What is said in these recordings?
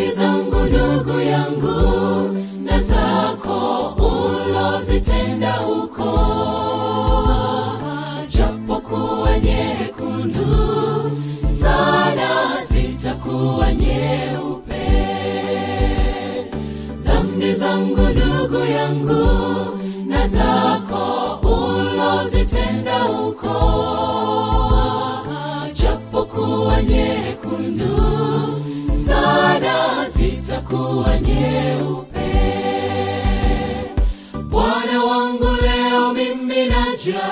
dhambi zangu ndugu yangu, na zako ulozitenda huko, japokuwa nyekundu sana zitakuwa nyeupe. Dhambi zangu ndugu yangu, na zako ulozitenda huko, japokuwa nyekundu sana zitakuwa nyeupe. Bwana wangu leo mimi naja,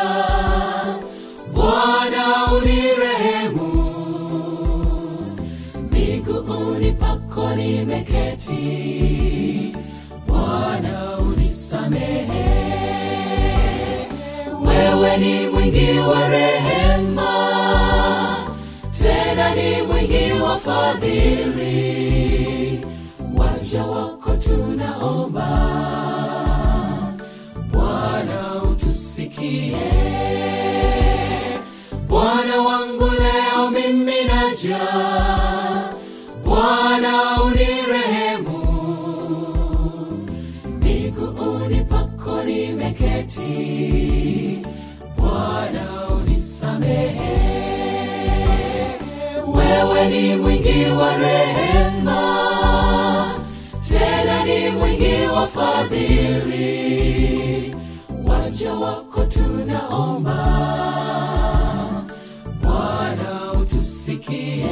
Bwana unirehemu. Miguuni pako nimeketi, Bwana unisamehe. Wewe ni mwingi wa rehema, tena ni mwingi wa fadhili. Waja wako tunaomba, Bwana utusikie. Bwana wangu leo mimi naja, Bwana unirehemu. Miguuni pako nimeketi, Bwana unisamehe. Wewe ni mwingi wa rehema, tena ni mwingi wa fadhili. Waja wako tunaomba, Bwana utusikie.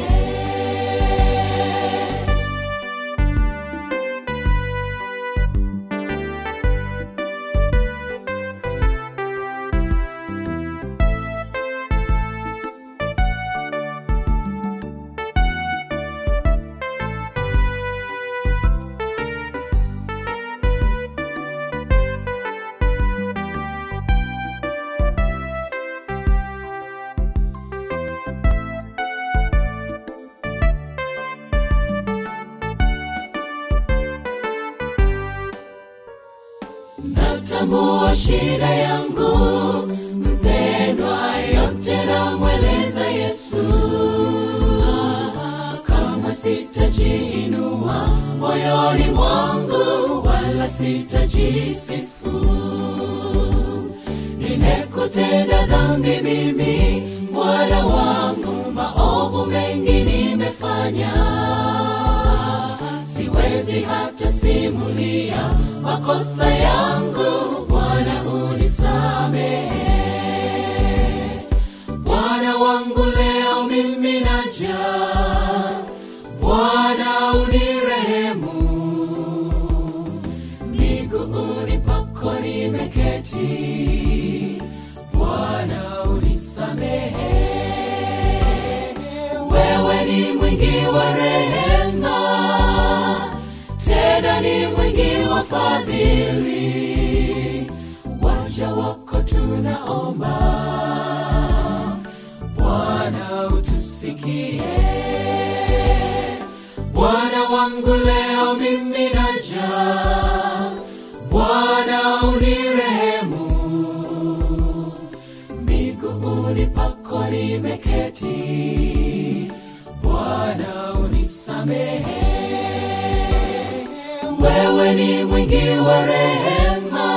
Natambua shida yangu, mpendwa, yote namweleza Yesu. Kama sitajiinua moyoni mwangu, wala sitajisifu. Nimekutenda dhambi mimi, Bwana wangu, maovu mengi nimefanya. Siwezi hata simulia makosa yangu, Bwana unisamehe. Bwana wangu leo mimi naja, Bwana unirehemu. Miguuni pako nimeketi, Bwana unisamehe. Wewe ni mwingi wa rehema, tena ni mwingi wa fadhili. Waja wako tunaomba, Bwana utusikie. Bwana wangu leo mimi naja, Bwana unirehemu. Miguuni pako nimeketi, Bwana unisamehe. Wewe ni mwingi wa rehema,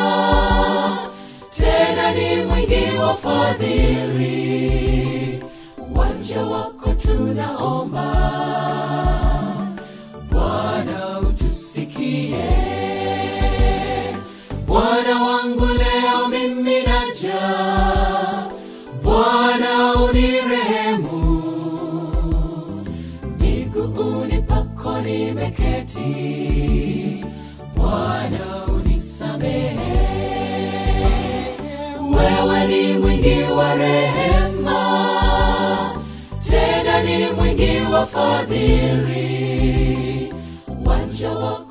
tena ni mwingi wa fadhili. Waja wako tunaomba, Bwana utusikie. Bwana wangu leo mimi naja, Bwana unirehemu. Miguuni pako nimeketi, Bwana unisamehe. Wewe ni mwingi wa rehema, tena ni mwingi wa fadhili. Waja wako